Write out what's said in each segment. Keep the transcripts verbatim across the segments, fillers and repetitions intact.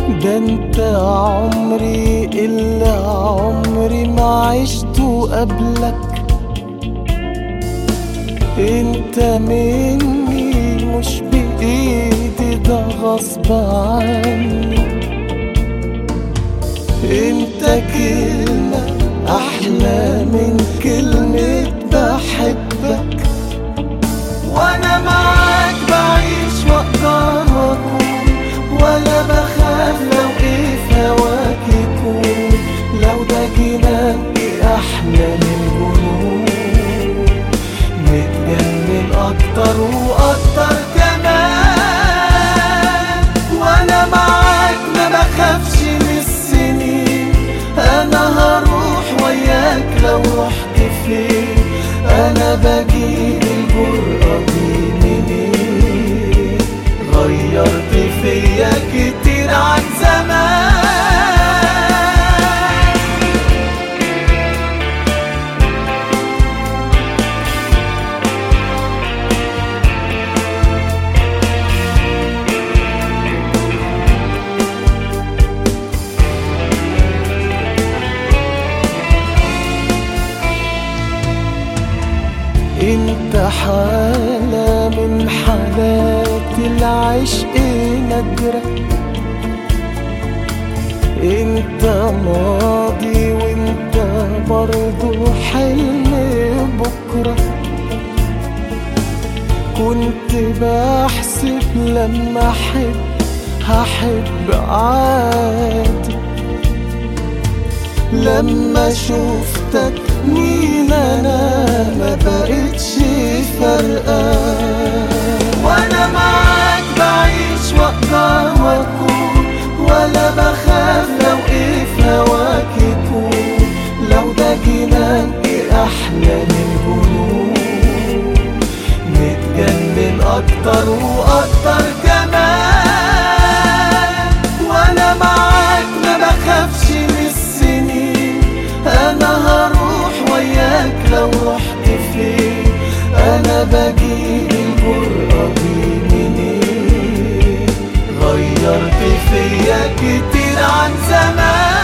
ده انت عمري اللي عمري ما عشته قبلك. انت مني مش بإيدي، ده غصب عني. انت كلمة احلى من كلمة بحبك، وانا معاك بعيش واقدر واكون، ولا بخاف لو ايه في هواك يكون. لو ده جناني احلى من الجنون، نتجنن اكتر واكتر كمان. وانا معاك ما بخافش من السنين، انا هروح وياك لو رحت فين. انا بجيب الجرأة دي منين؟ غيرت فيا كتير عن زمان. انت حالة من حالات العشق نادرة. انت ماضي وانت برضو حلم بكرة. كنت بحسب لما احب هحب عادي، لما شوفتك مين انا ما بقتش فرقان. وانا معاك بعيش واقدر واكون، ولا بخاف لو ايه في هواك يكون. لو ده جناني احلى من الجنون، نتجنن اكتر واكتر كمان. وانا معاك ما بخافش من السنين، انا هروح وياك لو رحت فين. انا بجيب الجرأة دي منين؟ غيرت فيا كتير عن زمان.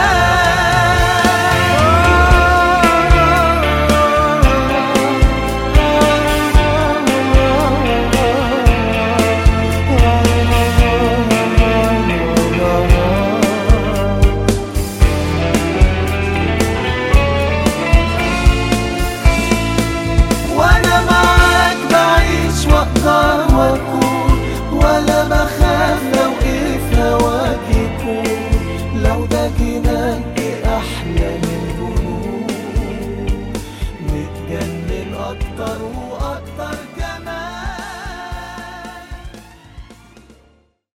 واقدر واكون، ولا بخاف لو ايه في هواك يكون. لو ده جناني احلى من الجنون، نتجنن اكتر.